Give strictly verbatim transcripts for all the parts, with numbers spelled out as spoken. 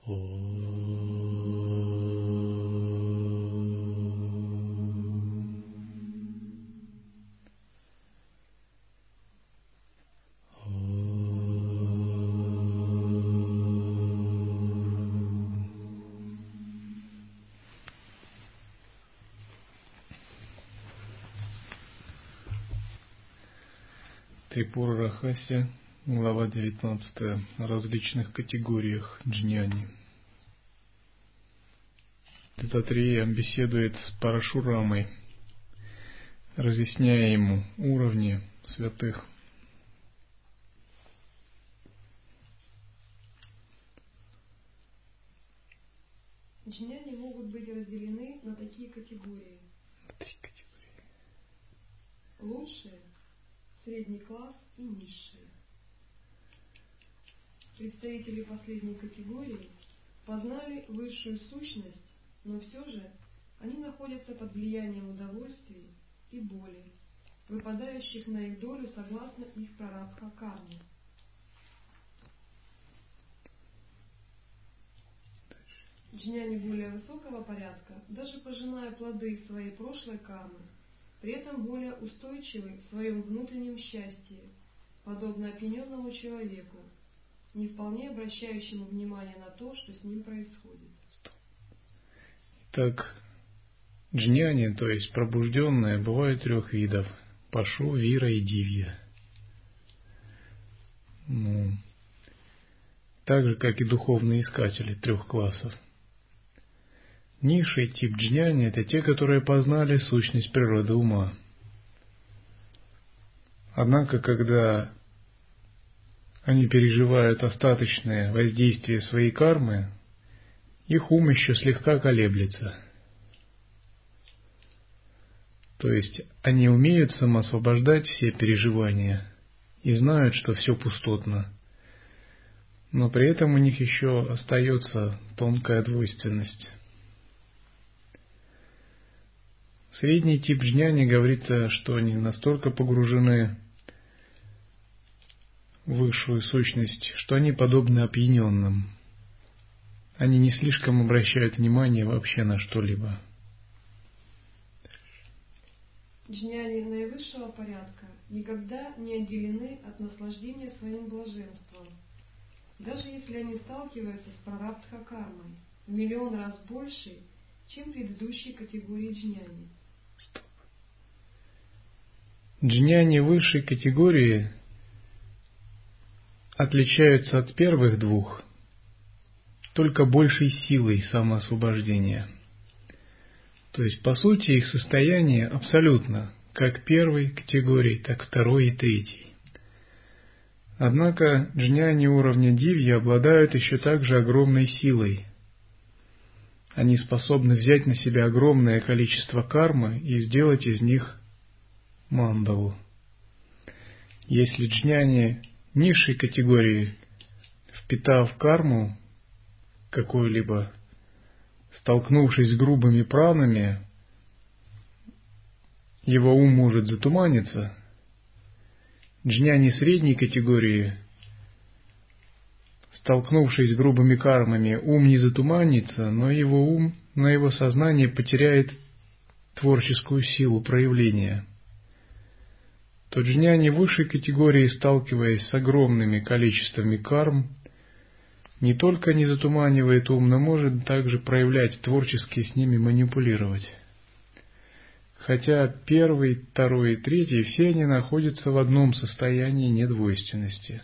Трипура Рахасия, глава девятнадцатая, о различных категориях джняни. Даттатрея беседует с Парашурамой, разъясняя ему уровни святых. Джняни могут быть разделены на такие категории. На три категории. Лучшие, средний класс и низшие. Представители последней категории познали высшую сущность, но все же они находятся под влиянием удовольствий и боли, выпадающих на их долю согласно их прарабдха кармы. Джняни более высокого порядка, даже пожиная плоды своей прошлой кармы, при этом более устойчивы в своем внутреннем счастье, подобно опьяненному человеку, не вполне обращающему внимание на то, что с ним происходит. Так, джняни, то есть пробужденные, бывают трех видов: пашу, вира и дивья. Ну, так же, как и духовные искатели трех классов. Низший тип джняни – это те, которые познали сущность природы ума. Однако, когда они переживают остаточное воздействие своей кармы, их ум еще слегка колеблется. То есть они умеют самоосвобождать все переживания и знают, что все пустотно, но при этом у них еще остается тонкая двойственность. Средний тип джняни говорится, что они настолько погружены в высшую сущность, что они подобны опьяненным. Они не слишком обращают внимание вообще на что-либо. Джняни наивысшего порядка никогда не отделены от наслаждения своим блаженством, даже если они сталкиваются с прарабдха кармой в миллион раз большей, чем предыдущие категории джняни. Джняни высшей категории отличаются от первых двух только большей силой самоосвобождения. То есть, по сути, их состояние абсолютно как первой категории, так второй и третьей. Однако джняни уровня дивья обладают еще также огромной силой. Они способны взять на себя огромное количество кармы и сделать из них мандалу. Если джняни низшей категории, впитав карму какую-либо, столкнувшись с грубыми пранами, его ум может затуманиться, джняни средней категории, столкнувшись с грубыми кармами, ум не затуманится, но его ум, но его сознание потеряет творческую силу проявления. То джняни высшей категории, сталкиваясь с огромными количествами карм, не только не затуманивает ум, но может также проявлять творчески, с ними манипулировать. Хотя первый, второй и третий, все они находятся в одном состоянии недвойственности.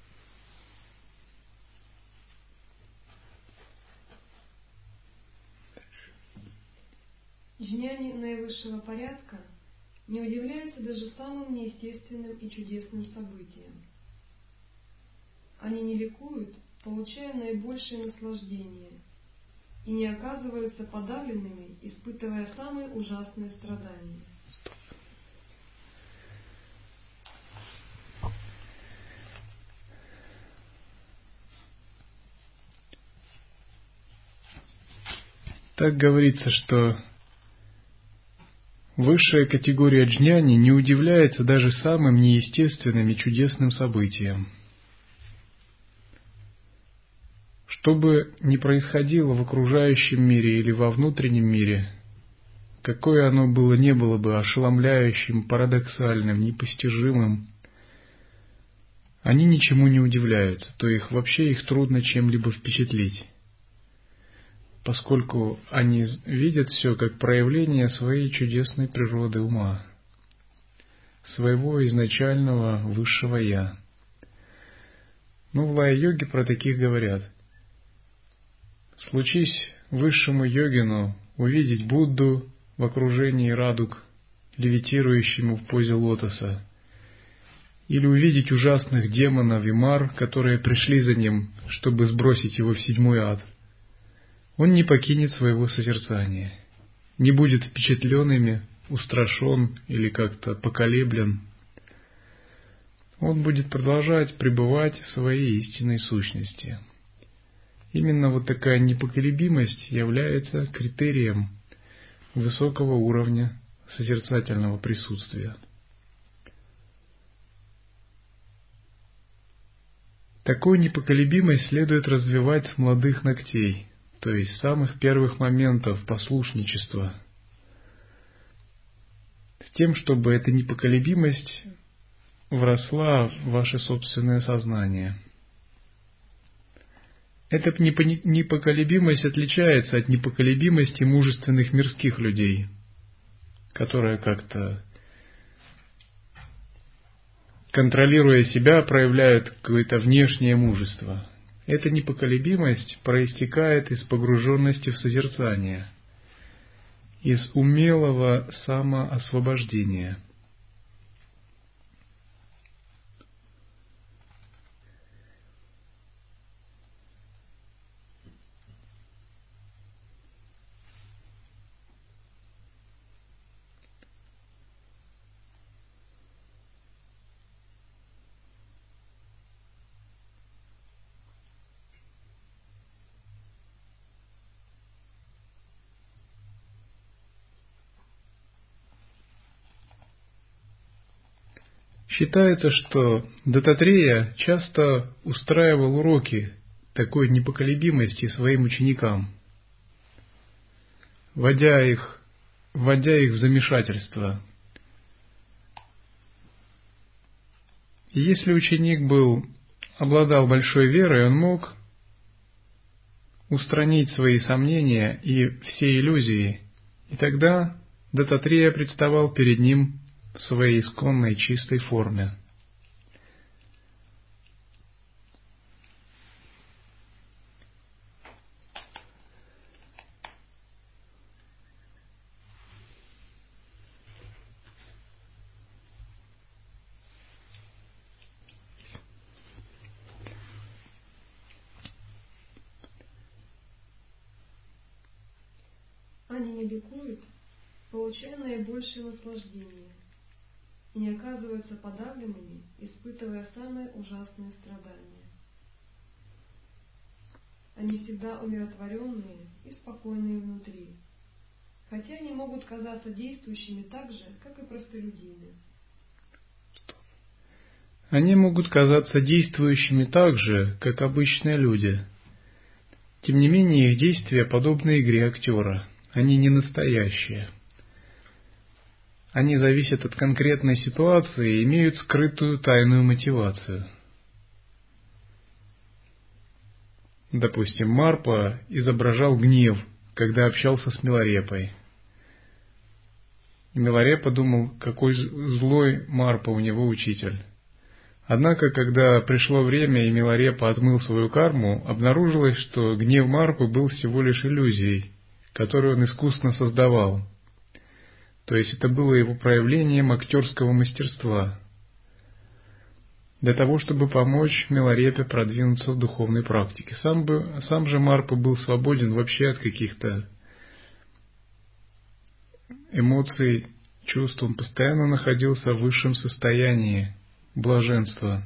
Джняни наивысшего порядка не удивляются даже самым неестественным и чудесным событиям. Они не ликуют, получая наибольшее наслаждение, и не оказываются подавленными, испытывая самые ужасные страдания. Так говорится, что высшая категория джняни не удивляется даже самым неестественным и чудесным событиям. Что бы ни происходило в окружающем мире или во внутреннем мире, какое оно было не было бы ошеломляющим, парадоксальным, непостижимым, они ничему не удивляются, то их вообще их трудно чем-либо впечатлить, поскольку они видят все как проявление своей чудесной природы ума, своего изначального высшего «Я». Ну, в лая-йоге про таких говорят: случись высшему йогину увидеть Будду в окружении радуг, левитирующему в позе лотоса, или увидеть ужасных демонов и мар, которые пришли за ним, чтобы сбросить его в седьмой ад, он не покинет своего созерцания, не будет впечатлен ими, устрашен или как-то поколеблен. Он будет продолжать пребывать в своей истинной сущности. Именно вот такая непоколебимость является критерием высокого уровня созерцательного присутствия. Такую непоколебимость следует развивать с молодых ногтей, то есть с самых первых моментов послушничества, с тем, чтобы эта непоколебимость вросла в ваше собственное сознание. Эта непоколебимость отличается от непоколебимости мужественных мирских людей, которые как-то, контролируя себя, проявляют какое-то внешнее мужество. Эта непоколебимость проистекает из погруженности в созерцание, из умелого самоосвобождения. Считается, что Даттатрея часто устраивал уроки такой непоколебимости своим ученикам, вводя их, вводя их в замешательство. И если ученик был, обладал большой верой, он мог устранить свои сомнения и все иллюзии, и тогда Даттатрея представал перед ним в своей исконной чистой форме. Они не ликуют, получая наибольшее наслаждение, и не оказываются подавленными, испытывая самые ужасные страдания. Они всегда умиротворенные и спокойные внутри, хотя они могут казаться действующими так же, как и простолюдины. Они могут казаться действующими так же, как обычные люди. Тем не менее, их действия подобны игре актера. Они не настоящие. Они зависят от конкретной ситуации и имеют скрытую тайную мотивацию. Допустим, Марпа изображал гнев, когда общался с Миларепой. И Миларепа думал, какой злой Марпа у него учитель. Однако, когда пришло время и Миларепа отмыл свою карму, обнаружилось, что гнев Марпы был всего лишь иллюзией, которую он искусно создавал. То есть это было его проявлением актерского мастерства, для того, чтобы помочь Миларепе продвинуться в духовной практике. Сам, бы, сам же Марпа был свободен вообще от каких-то эмоций, чувств. Он постоянно находился в высшем состоянии блаженства.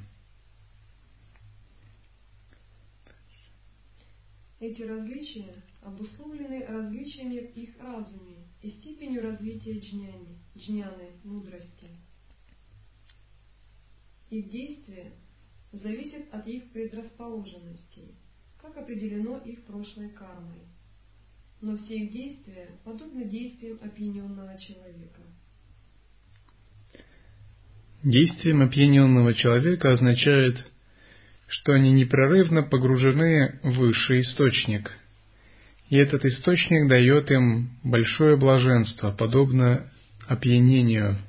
Эти различия обусловлены различиями в их разуме и степенью развития джняни, джняны, мудрости. Их действия зависят от их предрасположенностей. как определено их прошлой кармой. Но все их действия подобны действиям опьяненного человека. Действием опьяненного человека означает, что они непрерывно погружены в высший источник, и этот источник дает им большое блаженство, подобно опьянению.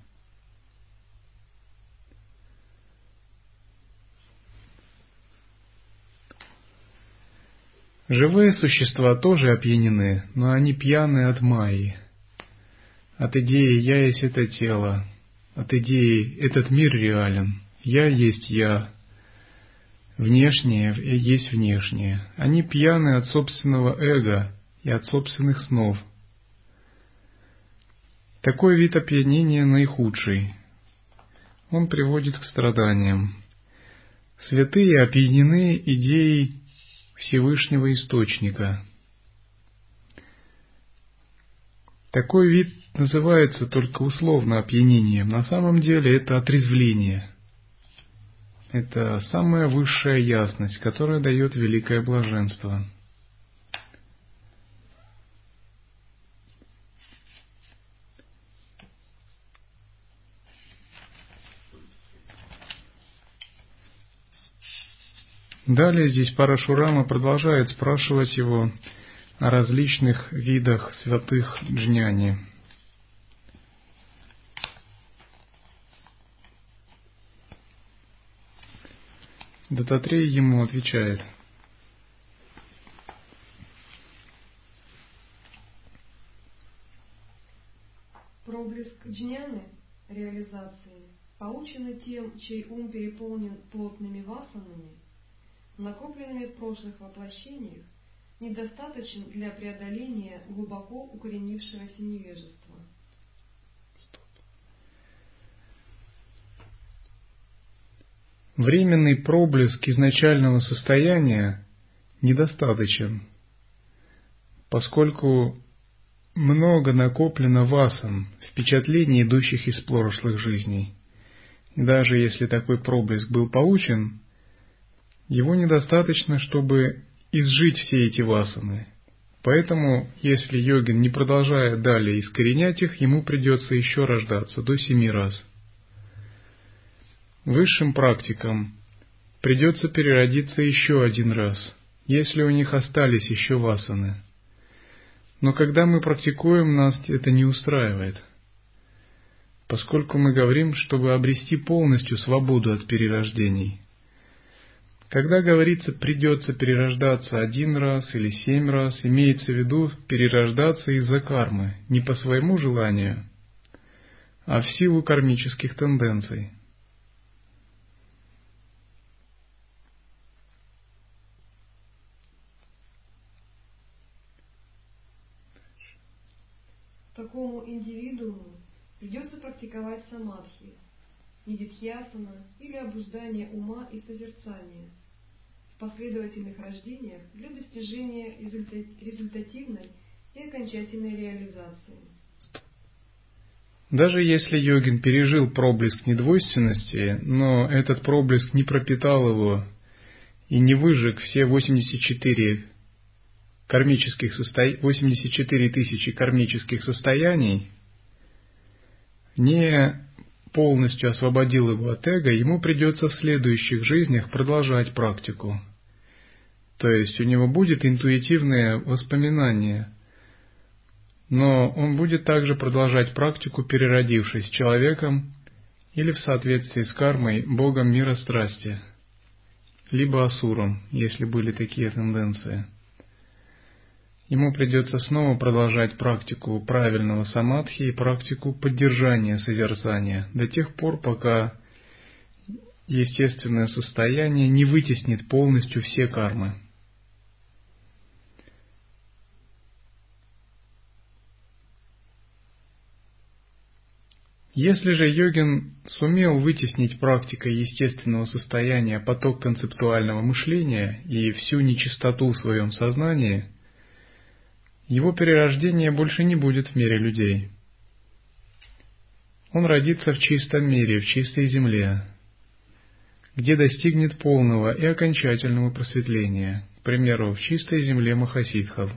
Живые существа тоже опьянены, но они пьяны от майи, от идеи «я есть это тело», от идеи «этот мир реален», «я есть я», «внешнее есть внешнее». Они пьяны от собственного эго и от собственных снов. Такой вид опьянения наихудший. Он приводит к страданиям. Святые опьянены идеей Всевышнего Источника. Такой вид называется только условно опьянением. На самом деле это отрезвление. Это самая высшая ясность, которая дает великое блаженство. Далее здесь Парашурама продолжает спрашивать его о различных видах святых джняни. Дататрей ему отвечает: проблеск джняны, реализации, полученный тем, чей ум переполнен плотными васанами, накопленными в прошлых воплощениях, недостаточен для преодоления глубоко укоренившегося невежества. Временный проблеск изначального состояния недостаточен, поскольку много накоплено васан, впечатлений, идущих из прошлых жизней. Даже если такой проблеск был получен, его недостаточно, чтобы изжить все эти васаны. Поэтому, если йогин не продолжает далее искоренять их, ему придется еще рождаться до семи раз. Высшим практикам придется переродиться еще один раз, если у них остались еще васаны. Но когда мы практикуем, нас это не устраивает, поскольку мы говорим, чтобы обрести полностью свободу от перерождений. Когда говорится «придется перерождаться один раз или семь раз», имеется в виду перерождаться из-за кармы, не по своему желанию, а в силу кармических тенденций. Такому индивидууму придется практиковать самадхи, нидидхьясана или обуздание ума и созерцания в последовательных рождениях для достижения результативной и окончательной реализации. Даже если йогин пережил проблеск недвойственности, но этот проблеск не пропитал его и не выжег все восемьдесят четыре кармических состо... восемьдесят четыре тысячи кармических состояний, не полностью освободил его от эго, ему придется в следующих жизнях продолжать практику. То есть у него будет интуитивное воспоминание, но он будет также продолжать практику, переродившись человеком или в соответствии с кармой богом мира страсти, либо асуром, если были такие тенденции. Ему придется снова продолжать практику правильного самадхи и практику поддержания созерцания до тех пор, пока естественное состояние не вытеснит полностью все кармы. Если же йогин сумел вытеснить практикой естественного состояния поток концептуального мышления и всю нечистоту в своем сознании, его перерождение больше не будет в мире людей. Он родится в чистом мире, в чистой земле, где достигнет полного и окончательного просветления, к примеру, в чистой земле махасидхов.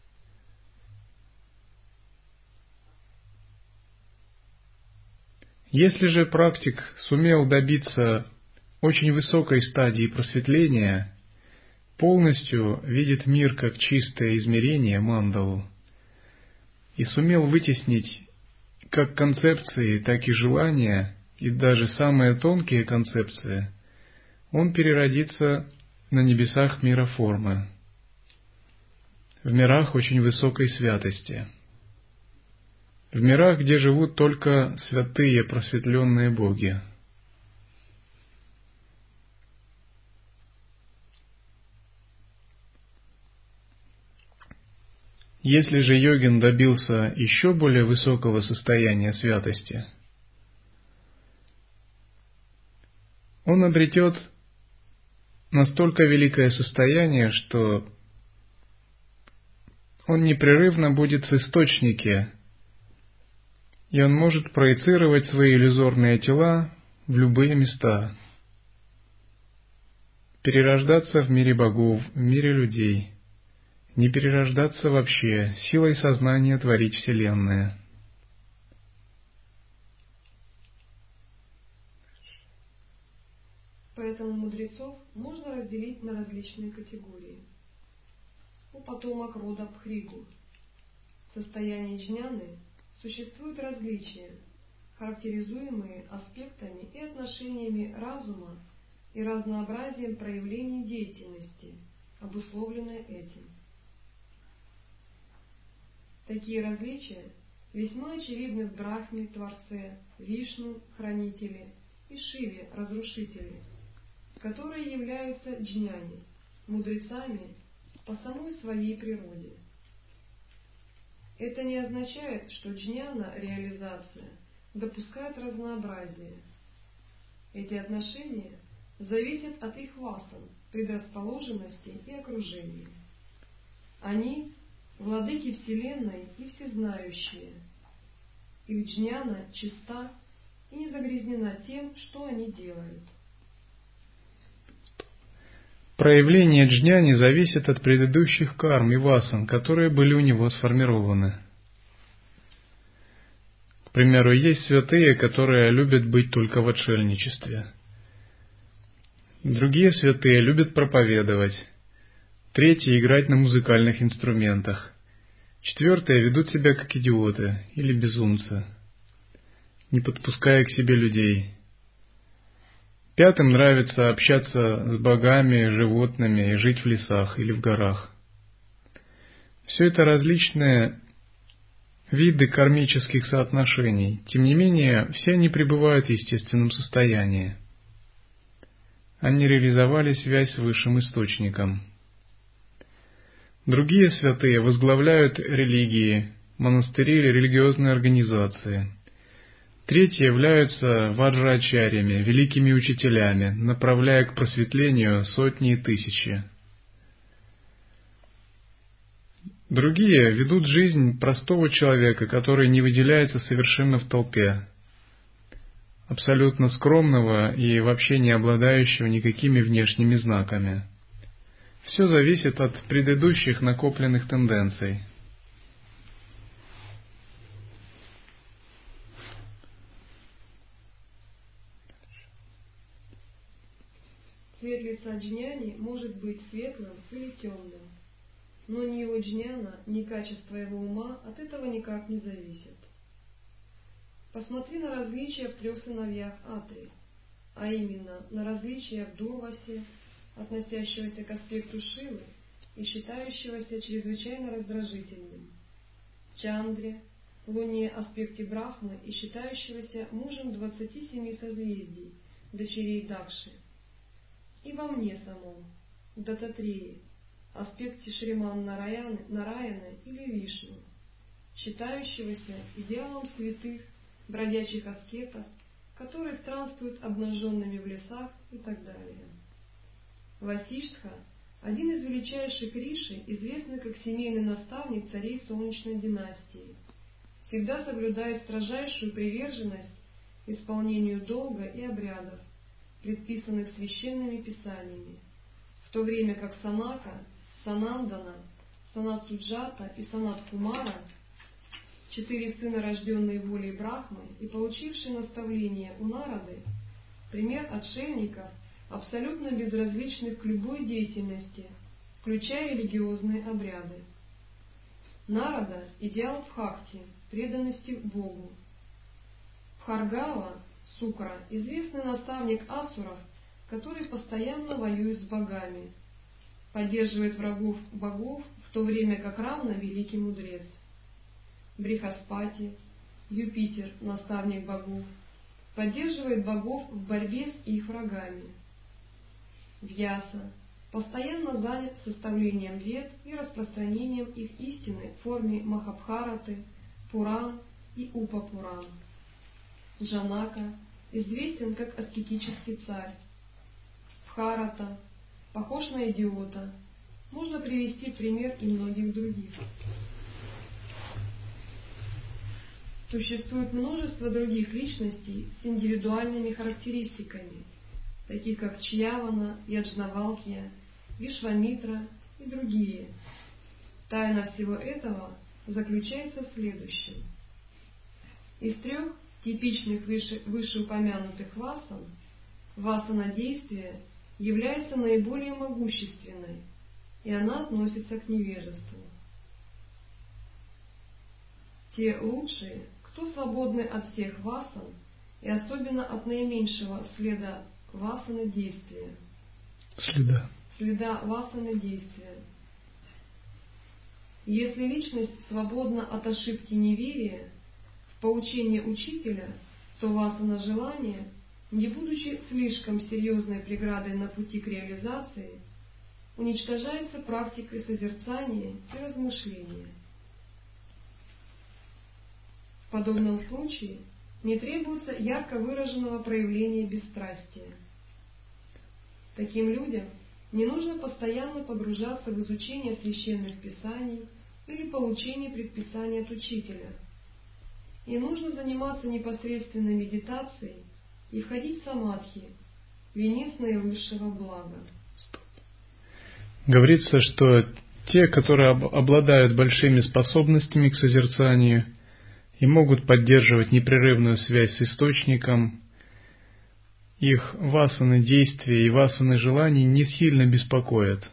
Если же практик сумел добиться очень высокой стадии просветления, полностью видит мир как чистое измерение мандалу, и сумел вытеснить как концепции, так и желания, и даже самые тонкие концепции, он переродится на небесах мира формы, в мирах очень высокой святости, в мирах, где живут только святые просветленные боги. Если же йогин добился еще более высокого состояния святости, он обретет настолько великое состояние, что он непрерывно будет в источнике, и он может проецировать свои иллюзорные тела в любые места, перерождаться в мире богов, в мире людей, не перерождаться вообще, силой сознания творить вселенные. Поэтому мудрецов можно разделить на различные категории. У потомок рода Пхригу в состоянии джняны существуют различия, характеризуемые аспектами и отношениями разума и разнообразием проявлений деятельности, обусловленные этим. Такие различия весьма очевидны в Брахме, Творце, Вишну, Хранителе, и Шиве, Разрушителе, которые являются джняни, мудрецами по самой своей природе. Это не означает, что джняна, реализация, допускает разнообразие. Эти отношения зависят от их васан, предрасположенностей и окружения. Они – владыки Вселенной и всезнающие. Их джняна чиста и не загрязнена тем, что они делают. Проявление джняни зависит от предыдущих карм и васан, которые были у него сформированы. К примеру, есть святые, которые любят быть только в отшельничестве. Другие святые любят проповедовать. Третьи — играть на музыкальных инструментах. Четвертые ведут себя как идиоты или безумцы, не подпуская к себе людей. Пятым нравится общаться с богами, животными и жить в лесах или в горах. Все это различные виды кармических соотношений. Тем не менее, все они пребывают в естественном состоянии. Они реализовали связь с высшим источником. Другие святые возглавляют религии, монастыри или религиозные организации. Третьи являются ваджрачарьями, великими учителями, направляя к просветлению сотни и тысячи. Другие ведут жизнь простого человека, который не выделяется совершенно в толпе, абсолютно скромного и вообще не обладающего никакими внешними знаками. Все зависит от предыдущих накопленных тенденций. Цвет лица джняни может быть светлым или темным, но ни его джняна, ни качество его ума от этого никак не зависят. Посмотри на различия в трех сыновьях Атри, а именно на различия в Дурвасе, относящегося к аспекту Шивы и считающегося чрезвычайно раздражительным, Чандре, Луне, аспекте Брахмы и считающегося мужем двадцати семи созвездий, дочерей Дакши, и во мне самом, Дататреи, аспекте Шриман Нараяны, Нараяны или Вишну, считающегося идеалом святых, бродячих аскетов, которые странствуют обнаженными в лесах и так далее. Васиштха, один из величайших риши, известный как семейный наставник царей Солнечной династии, всегда соблюдает строжайшую приверженность исполнению долга и обрядов, предписанных священными писаниями, в то время как Санака Санандана, Санат Суджата и Санат Кумара, четыре сына, рожденные волей Брахмы и получившие наставление у Нарады, пример отшельников, абсолютно безразличных к любой деятельности, включая религиозные обряды. Нарада – идеал бхакти, преданности Богу. Бхаргава, Сукра, известный наставник асуров, который постоянно воюет с богами, поддерживает врагов богов, в то время как Равна – великий мудрец. Брихаспати, Юпитер, наставник богов, поддерживает богов в борьбе с их врагами. Вьяса постоянно занят составлением вед и распространением их истины в форме Махабхараты, Пуран и Упапуран. Джанака известен как аскетический царь. Бхарата похож на идиота. Можно привести пример и многих других. Существует множество других личностей с индивидуальными характеристиками, таких как Чьявана, Яджнавалкья, Вишвамитра и другие. Тайна всего этого заключается в следующем. Из трех типичных выше, вышеупомянутых васан, васана действия является наиболее могущественной, и она относится к невежеству. Те лучшие, кто свободны от всех васан, и особенно от наименьшего следа васаны действия. Следа. Следа васаны действия. Если личность свободна от ошибки неверия в поучение учителя, то васана желания, не будучи слишком серьезной преградой на пути к реализации, уничтожается практикой созерцания и размышления. В подобном случае не требуется ярко выраженного проявления бесстрастия. Таким людям не нужно постоянно погружаться в изучение священных писаний или получение предписаний от учителя. И нужно заниматься непосредственной медитацией и входить в самадхи, венец наивысшего блага. Говорится, что те, которые обладают большими способностями к созерцанию и могут поддерживать непрерывную связь с источником, их васаны действия и васаны желаний не сильно беспокоят.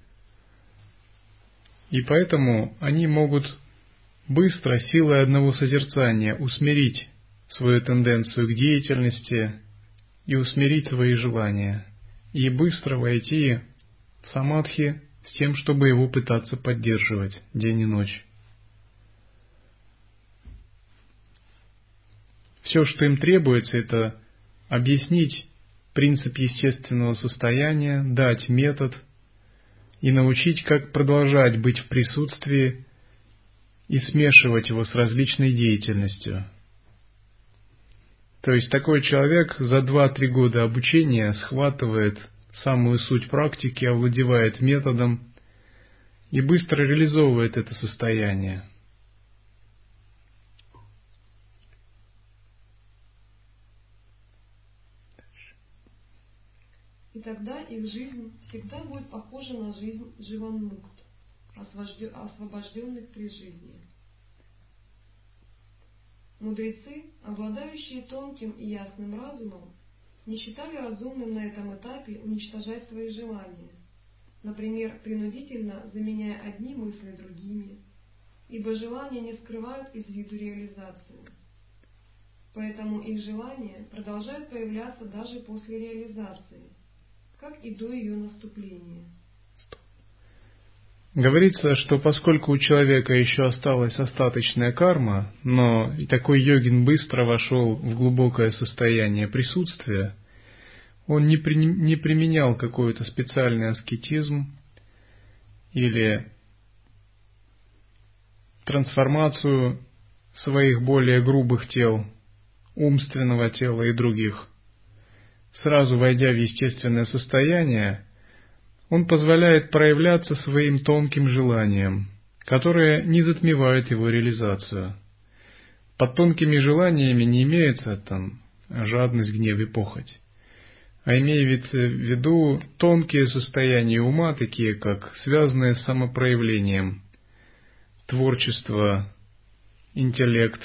И поэтому они могут быстро, силой одного созерцания, усмирить свою тенденцию к деятельности и усмирить свои желания, и быстро войти в самадхи с тем, чтобы его пытаться поддерживать день и ночь. Все, что им требуется, это объяснить принцип естественного состояния, дать метод и научить, как продолжать быть в присутствии и смешивать его с различной деятельностью. То есть такой человек за два-три года обучения схватывает самую суть практики, овладевает методом и быстро реализовывает это состояние. И тогда их жизнь всегда будет похожа на жизнь дживанмукт, освобожденных при жизни. Мудрецы, обладающие тонким и ясным разумом, не считали разумным на этом этапе уничтожать свои желания, например, принудительно заменяя одни мысли другими, ибо желания не скрывают из виду реализацию. Поэтому их желания продолжают появляться даже после реализации, как и до ее наступления. Говорится, что поскольку у человека еще осталась остаточная карма, но и такой йогин быстро вошел в глубокое состояние присутствия, он не, при, не применял какой-то специальный аскетизм или трансформацию своих более грубых тел, умственного тела и других. Сразу войдя в естественное состояние, он позволяет проявляться своим тонким желаниям, которые не затмевают его реализацию. Под тонкими желаниями не имеется там жадность, гнев и похоть. а имея в виду тонкие состояния ума, такие как связанные с самопроявлением, творчество, интеллект,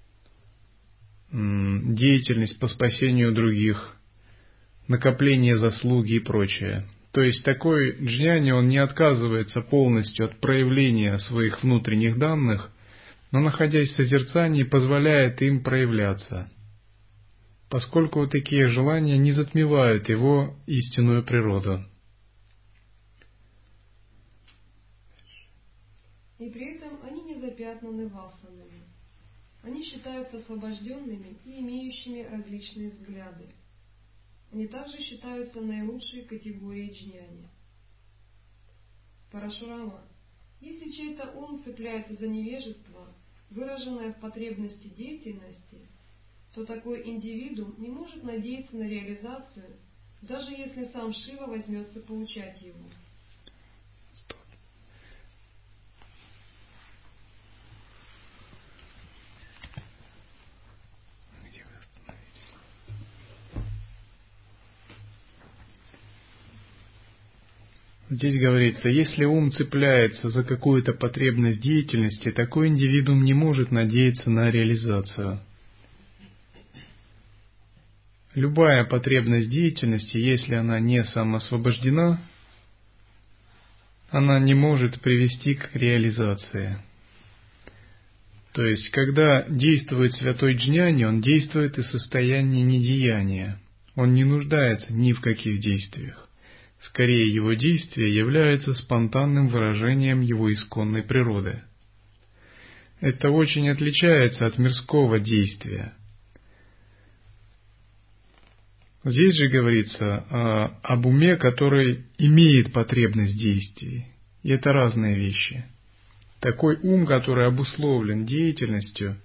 деятельность по спасению других, накопление заслуги и прочее. То есть такой джняни, он не отказывается полностью от проявления своих внутренних данных, но, находясь в созерцании, позволяет им проявляться, поскольку вот такие желания не затмевают его истинную природу. И при этом они не запятнаны васанами. Они считаются освобожденными и имеющими различные взгляды. Они также считаются наилучшей категорией джняни. Парашурама, если чей-то ум цепляется за невежество, выраженное в потребности деятельности, то такой индивидуум не может надеяться на реализацию, даже если сам Шива возьмется поучать его. Здесь говорится, если ум цепляется за какую-то потребность деятельности, такой индивидуум не может надеяться на реализацию. Любая потребность деятельности, если она не самоосвобождена, она не может привести к реализации. То есть, когда действует святой джняни, он действует из состояния недеяния. Он не нуждается ни в каких действиях. Скорее, его действия являются спонтанным выражением его исконной природы. Это очень отличается от мирского действия. Здесь же говорится о, об уме, который имеет потребность действий. И это разные вещи. Такой ум, который обусловлен деятельностью,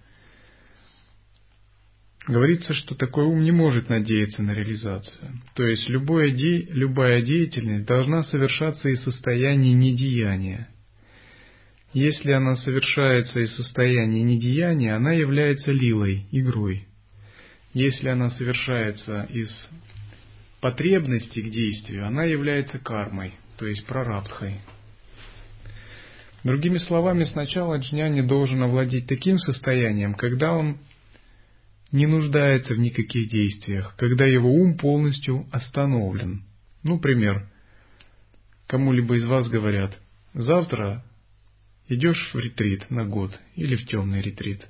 говорится, что такой ум не может надеяться на реализацию. То есть любое де... любая деятельность должна совершаться из состояния недеяния. Если она совершается из состояния недеяния, она является лилой, игрой. Если она совершается из потребности к действию, она является кармой, то есть прарабдхой. Другими словами, сначала джняни должен овладеть таким состоянием, когда он не нуждается в никаких действиях, когда его ум полностью остановлен. Ну, пример. Кому-либо из вас говорят, завтра идешь в ретрит на год или в темный ретрит.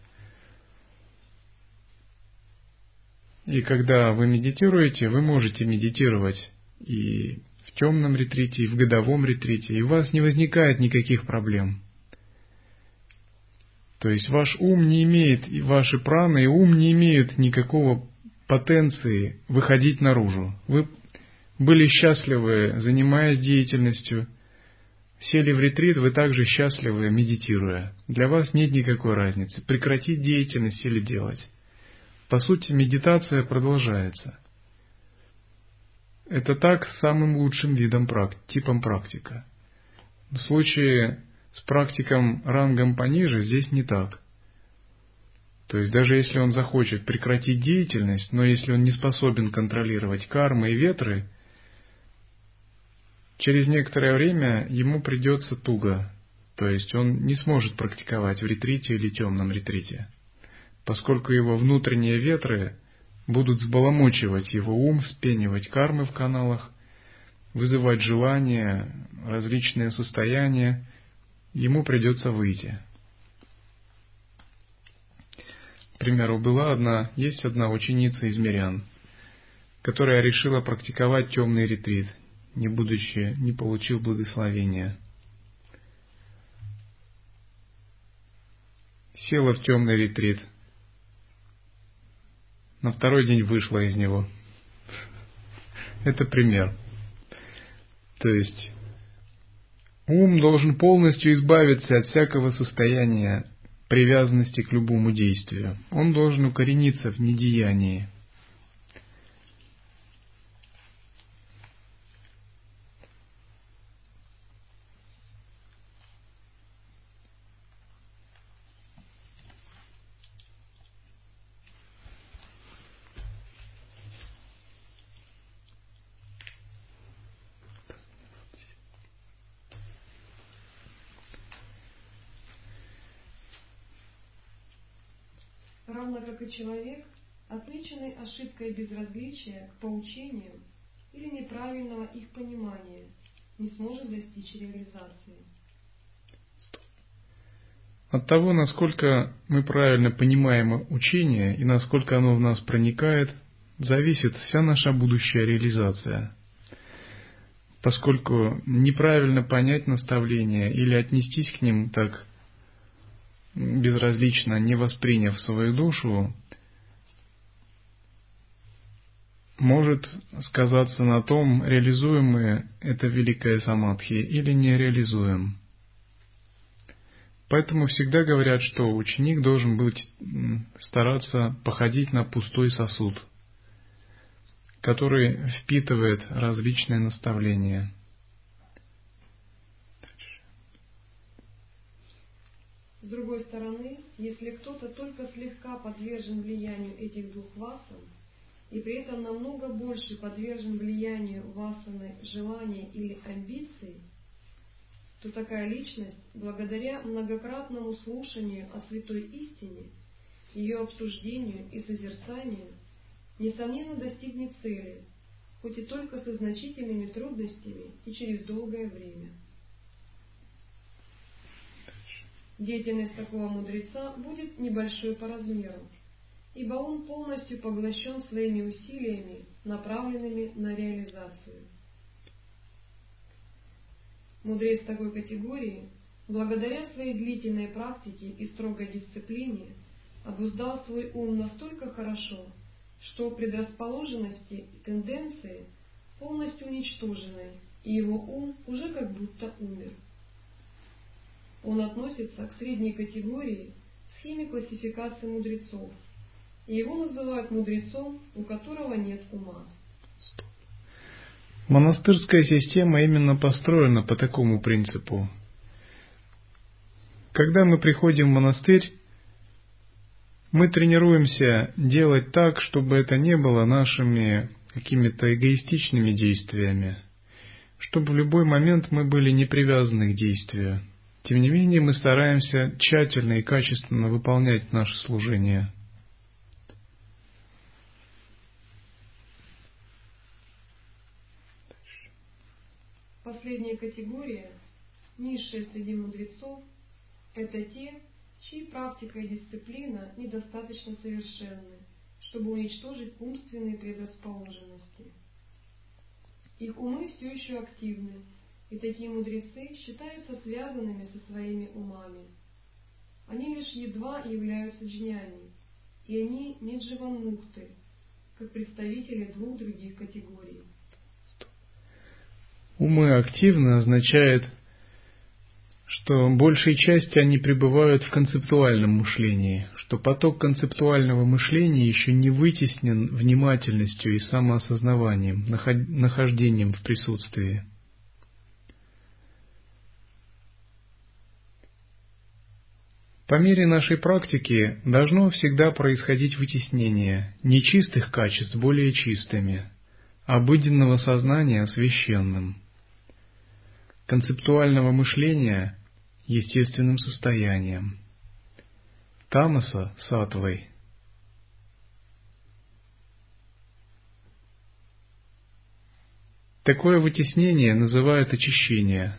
И когда вы медитируете, вы можете медитировать и в темном ретрите, и в годовом ретрите, и у вас не возникает никаких проблем. То есть ваш ум не имеет, и ваши праны, и ум не имеют никакого потенции выходить наружу. Вы были счастливы, занимаясь деятельностью, сели в ретрит, вы также счастливы, медитируя. Для вас нет никакой разницы, прекратить деятельность или делать. По сути, медитация продолжается. Это так с самым лучшим видом, типом практика. В случае с практиком рангом пониже здесь не так. То есть даже если он захочет прекратить деятельность, но если он не способен контролировать кармы и ветры, через некоторое время ему придется туго. То есть он не сможет практиковать в ретрите или темном ретрите, поскольку его внутренние ветры будут взбаламучивать его ум, вспенивать кармы в каналах, вызывать желания, различные состояния, ему придется выйти. К примеру, была одна, есть одна ученица из мирян, которая решила практиковать темный ретрит, не будучи, не получив благословения. Села в темный ретрит, на второй день вышла из него. Это пример. То есть ум должен полностью избавиться от всякого состояния привязанности к любому действию. Он должен укорениться в недеянии. равно как и человек, отмеченный ошибкой безразличия к поучениям или неправильного их понимания, не сможет достичь реализации. От того, насколько мы правильно понимаем учение и насколько оно в нас проникает, зависит вся наша будущая реализация. Поскольку неправильно понять наставления или отнестись к ним так безразлично, не восприняв свою душу, может сказаться на том, реализуем мы это великое самадхи или не реализуем. Поэтому всегда говорят, что ученик должен быть, стараться походить на пустой сосуд, который впитывает различные наставления. С другой стороны, если кто-то только слегка подвержен влиянию этих двух васан, и при этом намного больше подвержен влиянию васаны, желания или амбиций, то такая личность, благодаря многократному слушанию о святой истине, ее обсуждению и созерцанию, несомненно достигнет цели, хоть и только со значительными трудностями и через долгое время. Деятельность такого мудреца будет небольшой по размеру, ибо он полностью поглощен своими усилиями, направленными на реализацию. Мудрец такой категории, благодаря своей длительной практике и строгой дисциплине, обуздал свой ум настолько хорошо, что предрасположенности и тенденции полностью уничтожены, и его ум уже как будто умер. Он относится к средней категории в схеме классификации мудрецов, и его называют мудрецом, у которого нет ума. Монастырская система именно построена по такому принципу. Когда мы приходим в монастырь, мы тренируемся делать так, чтобы это не было нашими какими-то эгоистичными действиями, чтобы в любой момент мы были не привязаны к действию. Тем не менее, мы стараемся тщательно и качественно выполнять наше служение. Последняя категория, низшая среди мудрецов, это те, чьи практика и дисциплина недостаточно совершенны, чтобы уничтожить умственные предрасположенности. Их умы все еще активны, и такие мудрецы считаются связанными со своими умами. Они лишь едва являются джняни, и они не дживанмукты, как представители двух других категорий. Умы активны означает, что большей части они пребывают в концептуальном мышлении, что поток концептуального мышления еще не вытеснен внимательностью и самоосознаванием, нахождением в присутствии. По мере нашей практики должно всегда происходить вытеснение нечистых качеств более чистыми, обыденного сознания священным, концептуального мышления естественным состоянием, тамаса саттвой. Такое вытеснение называют очищение.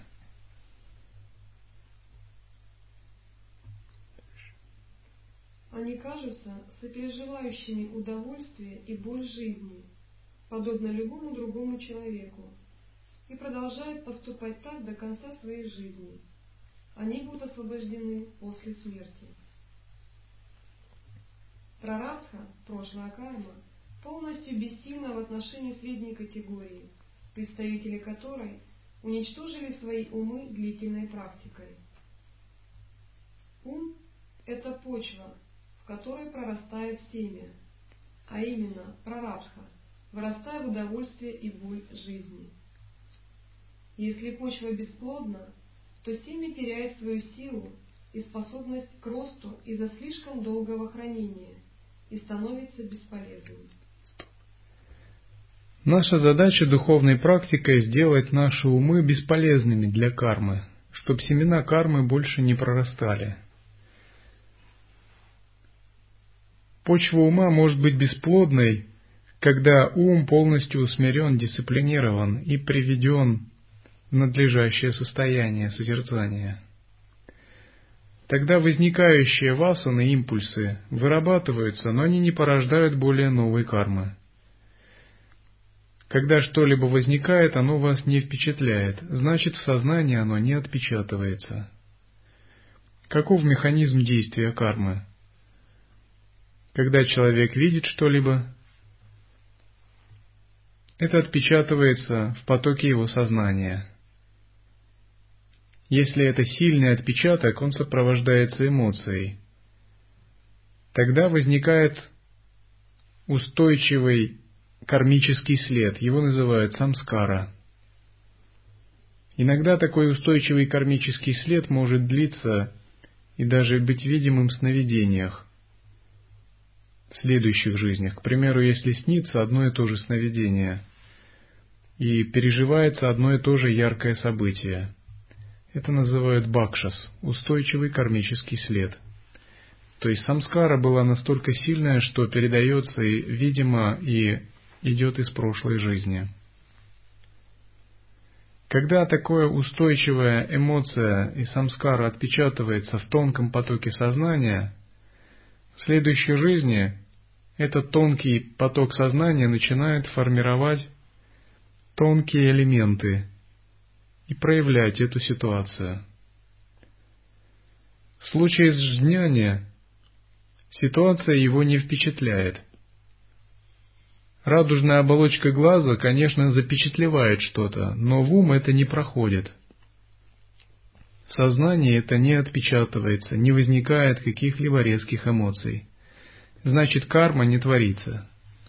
Они кажутся сопереживающими удовольствие и боль жизни, подобно любому другому человеку, и продолжают поступать так до конца своей жизни. Они будут освобождены после смерти. Прарабдха, прошлая карма, полностью бессильна в отношении средней категории, представители которой уничтожили свои умы длительной практикой. Ум – это почва, в которой прорастает семя, а именно прарабдха, вырастая в удовольствие и боль жизни. Если почва бесплодна, то семя теряет свою силу и способность к росту из-за слишком долгого хранения и становится бесполезным. Наша задача духовной практикой сделать наши умы бесполезными для кармы, чтобы семена кармы больше не прорастали. Почва ума может быть бесплодной, когда ум полностью усмирен, дисциплинирован и приведен в надлежащее состояние созерцания. Тогда возникающие васаны, импульсы, вырабатываются, но они не порождают более новой кармы. Когда что-либо возникает, оно вас не впечатляет, значит, в сознании оно не отпечатывается. Каков механизм действия кармы? Когда человек видит что-либо, это отпечатывается в потоке его сознания. Если это сильный отпечаток, он сопровождается эмоцией. Тогда возникает устойчивый кармический след, его называют самскара. Иногда такой устойчивый кармический след может длиться и даже быть видимым в сновидениях, в следующих жизнях. К примеру, если снится одно и то же сновидение, и переживается одно и то же яркое событие. Это называют бакшас, устойчивый кармический след. То есть самскара была настолько сильная, что передается и видимо и идет из прошлой жизни. Когда такая устойчивая эмоция и самскара отпечатывается в тонком потоке сознания, в следующей жизни этот тонкий поток сознания начинает формировать тонкие элементы и проявлять эту ситуацию. В случае с джняни ситуация его не впечатляет. Радужная оболочка глаза, конечно, запечатлевает что-то, но в ум это не проходит. В сознании это не отпечатывается, не возникает каких-либо резких эмоций. Значит, карма не творится.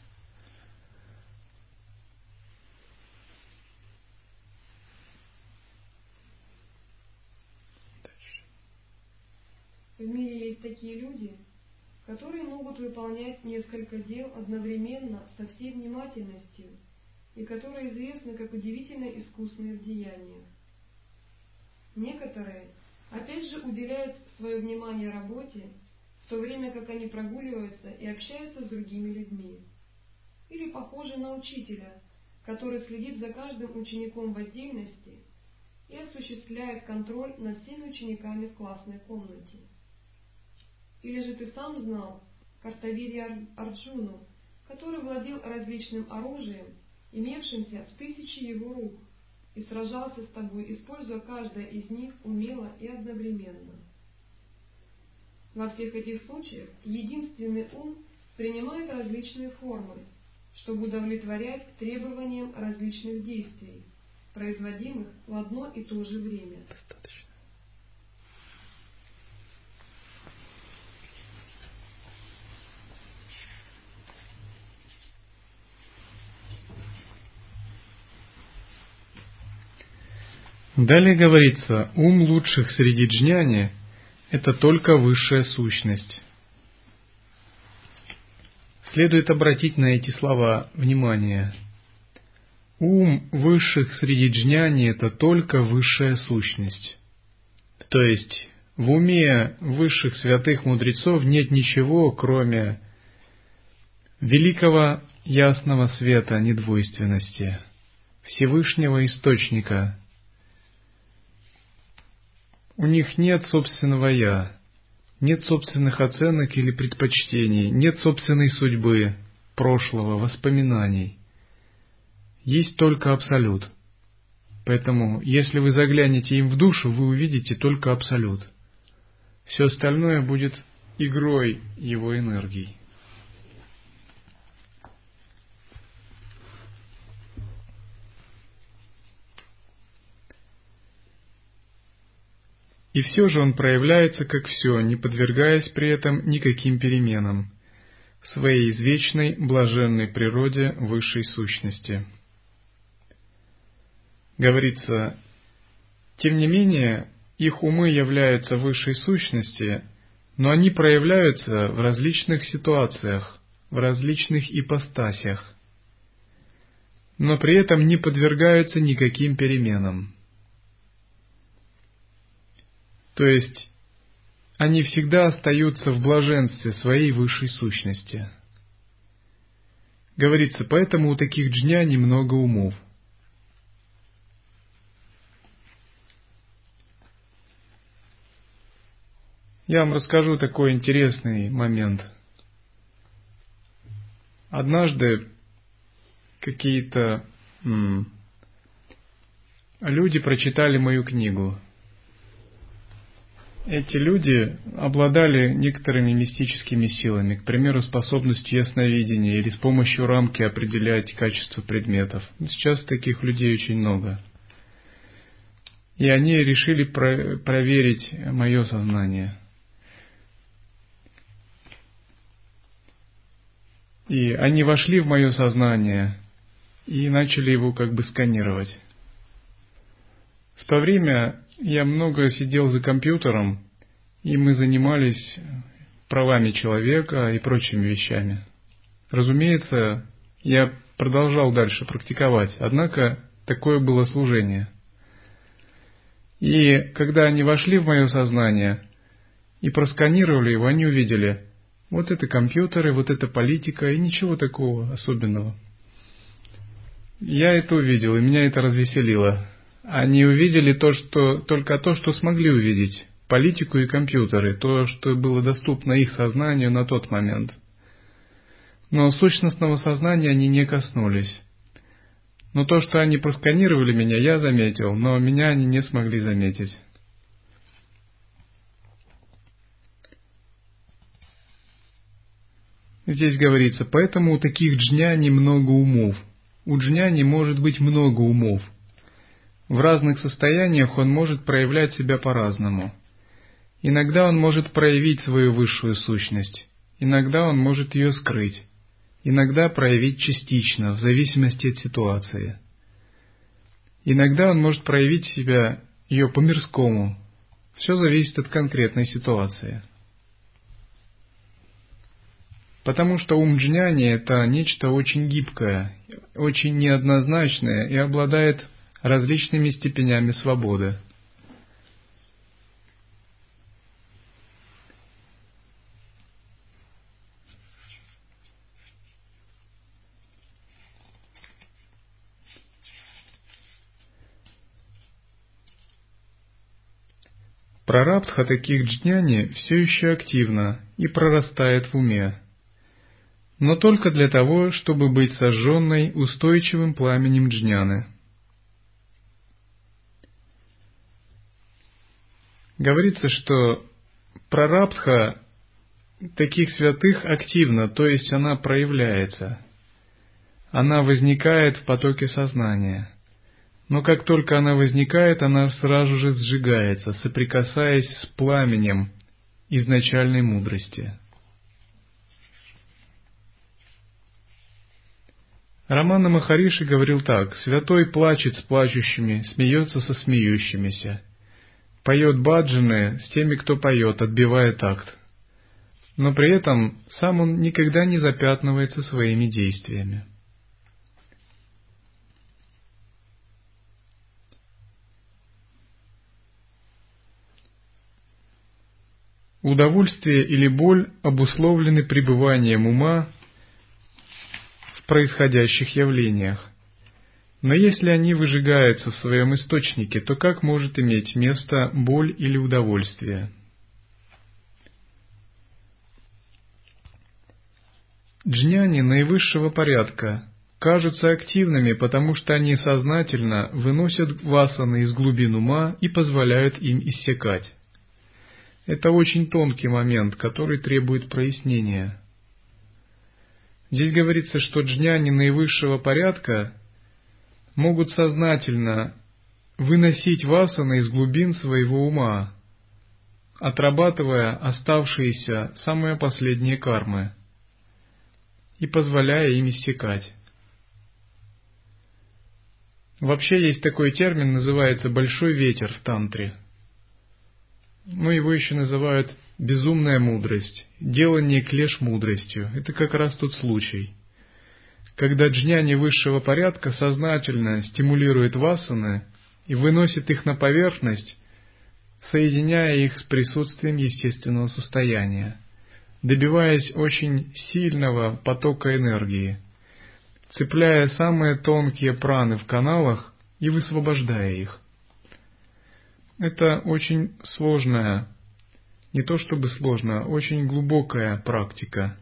В мире есть такие люди, которые могут выполнять несколько дел одновременно со всей внимательностью и которые известны как удивительно искусные в деяниях. Некоторые, опять же, уделяют свое внимание работе, в то время как они прогуливаются и общаются с другими людьми. Или похожи на учителя, который следит за каждым учеником в отдельности и осуществляет контроль над всеми учениками в классной комнате. Или же ты сам знал Картавирья Арджуну, который владел различным оружием, имевшимся в тысячи его рук, и сражался с тобой, используя каждое из них умело и одновременно. Во всех этих случаях единственный ум принимает различные формы, чтобы удовлетворять требованиям различных действий, производимых в одно и то же время. Достаточно. Далее говорится, ум лучших среди джняни – это только высшая сущность. Следует обратить на эти слова внимание. Ум высших среди джняни – это только высшая сущность. То есть, в уме высших святых мудрецов нет ничего, кроме великого ясного света недвойственности, Всевышнего Источника. У них нет собственного «я», нет собственных оценок или предпочтений, нет собственной судьбы, прошлого, воспоминаний. Есть только Абсолют. Поэтому, если вы заглянете им в душу, вы увидите только Абсолют. Все остальное будет игрой его энергий. И все же он проявляется как все, не подвергаясь при этом никаким переменам, в своей извечной блаженной природе высшей сущности. Говорится, тем не менее, их умы являются высшей сущности, но они проявляются в различных ситуациях, в различных ипостасях, но при этом не подвергаются никаким переменам. То есть, они всегда остаются в блаженстве своей высшей сущности. Говорится, поэтому у таких джняни много умов. Я вам расскажу такой интересный момент. Однажды какие-то м, люди прочитали мою книгу. Эти люди обладали некоторыми мистическими силами, к примеру, способностью ясновидения или с помощью рамки определять качество предметов. Сейчас таких людей очень много. И они решили про- проверить мое сознание. И они вошли в мое сознание и начали его как бы сканировать. В то время я много сидел за компьютером, и мы занимались правами человека и прочими вещами. Разумеется, я продолжал дальше практиковать, однако такое было служение. И когда они вошли в мое сознание и просканировали его, они увидели: вот это компьютеры, вот это политика, и ничего такого особенного. Я это увидел, и меня это развеселило. Они увидели то, что, только то, что смогли увидеть. Политику и компьютеры, то, что было доступно их сознанию на тот момент. Но сущностного сознания они не коснулись. Но то, что они просканировали меня, я заметил, но меня они не смогли заметить. Здесь говорится, поэтому у таких джняни много умов. У джняни может быть много умов. В разных состояниях он может проявлять себя по-разному. Иногда он может проявить свою высшую сущность, иногда он может ее скрыть, иногда проявить частично, в зависимости от ситуации. Иногда он может проявить себя ее по-мирскому. Все зависит от конкретной ситуации. Потому что ум джняни – это нечто очень гибкое, очень неоднозначное и обладает различными степенями свободы. Прарабдха таких джняни все еще активна и прорастает в уме, но только для того, чтобы быть сожженной устойчивым пламенем джняны. Говорится, что прарабдха таких святых активна, то есть она проявляется. Она возникает в потоке сознания. Но как только она возникает, она сразу же сжигается, соприкасаясь с пламенем изначальной мудрости. Рамана Махариши говорил так: «Святой плачет с плачущими, смеется со смеющимися, поет баджаны с теми, кто поет, отбивая такт. Но при этом сам он никогда не запятнывается своими действиями». Удовольствие или боль обусловлены пребыванием ума в происходящих явлениях. Но если они выжигаются в своем источнике, то как может иметь место боль или удовольствие? Джняни наивысшего порядка кажутся активными, потому что они сознательно выносят васаны из глубин ума и позволяют им иссякать. Это очень тонкий момент, который требует прояснения. Здесь говорится, что джняни наивысшего порядка могут сознательно выносить васаны из глубин своего ума, отрабатывая оставшиеся самые последние кармы и позволяя им иссякать. Вообще есть такой термин, называется «большой ветер» в тантре. Но его еще называют «безумная мудрость», «делание клеш мудростью». Это как раз тот случай, когда джняни высшего порядка сознательно стимулирует васаны и выносит их на поверхность соединяя их с присутствием естественного состояния, добиваясь очень сильного потока энергии, цепляя самые тонкие праны в каналах и высвобождая их. Это очень сложная, не то чтобы сложная, очень глубокая практика,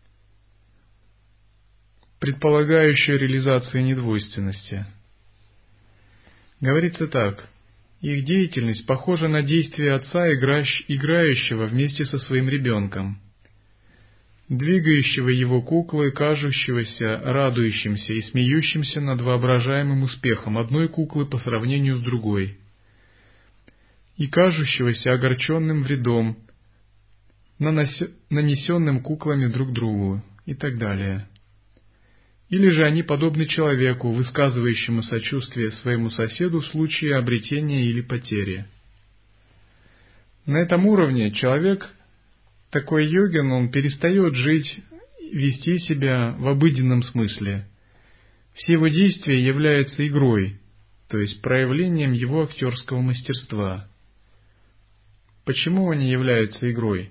предполагающая реализацию недвойственности. Говорится так: их деятельность похожа на действие отца, играющего вместе со своим ребенком, двигающего его куклы, кажущегося радующимся и смеющимся над воображаемым успехом одной куклы по сравнению с другой, и кажущегося огорченным вредом, нанесенным куклами друг другу, и так далее. Или же они подобны человеку, высказывающему сочувствие своему соседу в случае обретения или потери. На этом уровне человек, такой йогин, он перестает жить, вести себя в обыденном смысле. Все его действия являются игрой, то есть проявлением его актерского мастерства. Почему они являются игрой?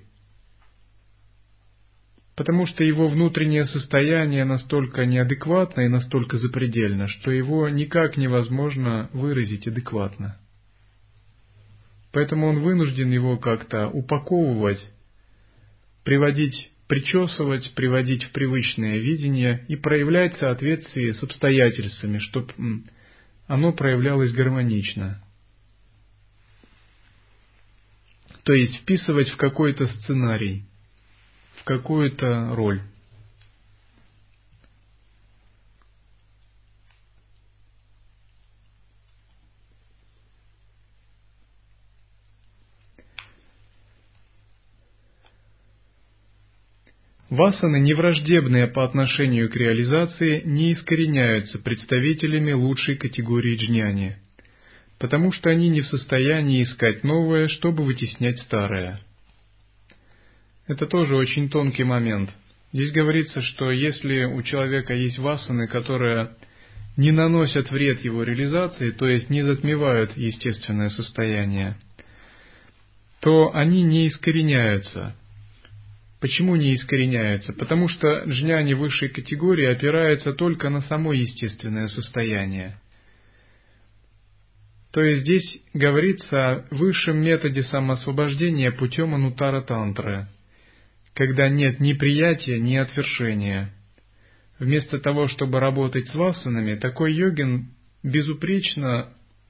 Потому что его внутреннее состояние настолько неадекватно и настолько запредельно, что его никак невозможно выразить адекватно. Поэтому он вынужден его как-то упаковывать, приводить, причесывать, приводить в привычное видение и проявлять в соответствии с обстоятельствами, чтобы оно проявлялось гармонично. То есть вписывать в какой-то сценарий, в какую-то роль. Васаны, невраждебные по отношению к реализации, не искореняются представителями лучшей категории джняни, потому что они не в состоянии искать новое, чтобы вытеснять старое. Это тоже очень тонкий момент. Здесь говорится, что если у человека есть васаны, которые не наносят вред его реализации, то есть не затмевают естественное состояние, то они не искореняются. Почему не искореняются? Потому что джняни высшей категории опирается только на само естественное состояние. То есть здесь говорится о высшем методе самоосвобождения путем анутара-тантры, когда нет ни приятия, ни отвершения. Вместо того, чтобы работать с васанами, такой йогин безупречно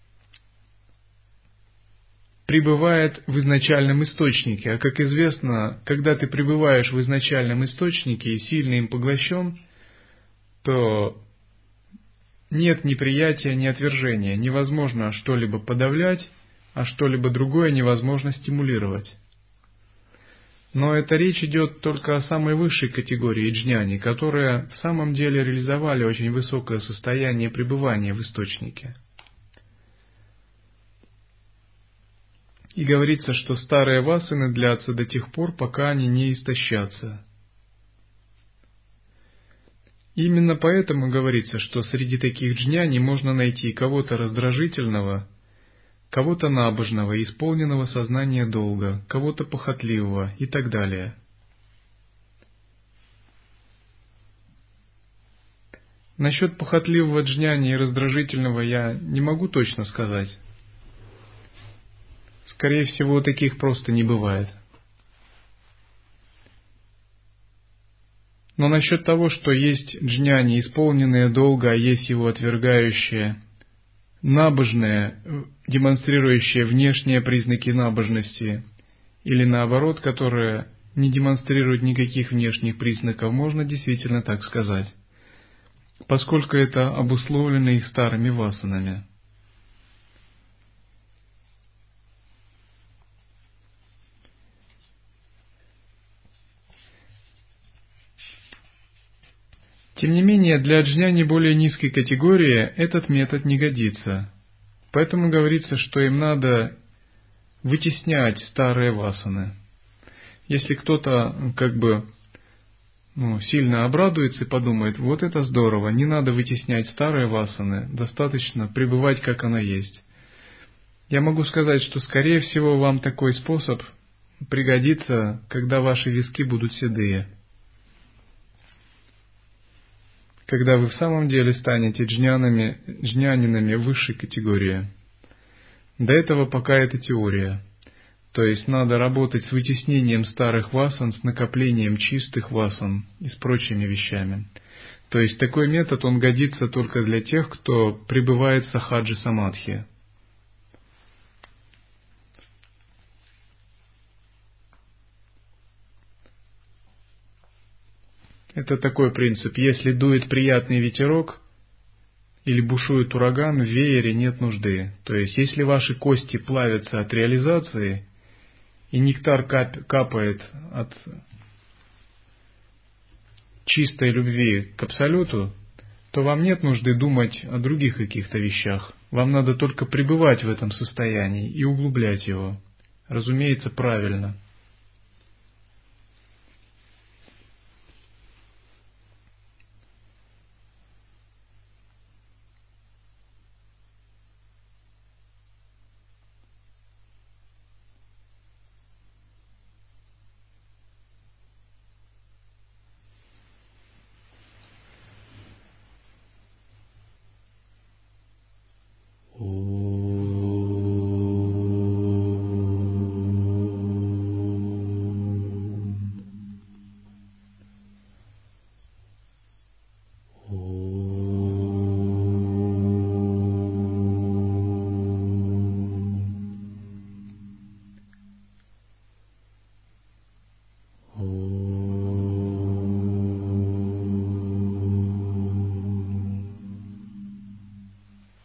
пребывает в изначальном источнике. А как известно, когда ты пребываешь в изначальном источнике и сильно им поглощен, то нет ни приятия, ни отвержения. Невозможно что-либо подавлять, а что-либо другое невозможно стимулировать. Но эта речь идет только о самой высшей категории джняни, которые в самом деле реализовали очень высокое состояние пребывания в источнике. И говорится, что старые васаны длятся до тех пор, пока они не истощатся. Именно поэтому говорится, что среди таких джняни можно найти кого-то раздражительного, кого-то набожного, исполненного сознания долга, кого-то похотливого и так далее. Насчет похотливого джняни и раздражительного я не могу точно сказать. Скорее всего, таких просто не бывает. Но насчет того, что есть джняни, исполненные долга, а есть его отвергающие, набожные, демонстрирующие внешние признаки набожности, или наоборот, которые не демонстрируют никаких внешних признаков, можно действительно так сказать, поскольку это обусловлено их старыми васанами. Тем не менее, для джняни более низкой категории этот метод не годится. Поэтому говорится, что им надо вытеснять старые васаны. Если кто-то как бы ну, сильно обрадуется и подумает, вот это здорово, не надо вытеснять старые васаны, достаточно пребывать, как оно есть. Я могу сказать, что, скорее всего, вам такой способ пригодится, когда ваши виски будут седые. Когда вы в самом деле станете джнянами, джнянинами высшей категории. До этого пока это теория. То есть надо работать с вытеснением старых васан, с накоплением чистых васан и с прочими вещами. То есть такой метод, он годится только для тех, кто пребывает в сахаджи самадхи. Это такой принцип. Если дует приятный ветерок или бушует ураган, в веере нет нужды. То есть, если ваши кости плавятся от реализации, и нектар кап- капает от чистой любви к Абсолюту, то вам нет нужды думать о других каких-то вещах. Вам надо только пребывать в этом состоянии и углублять его. Разумеется, правильно.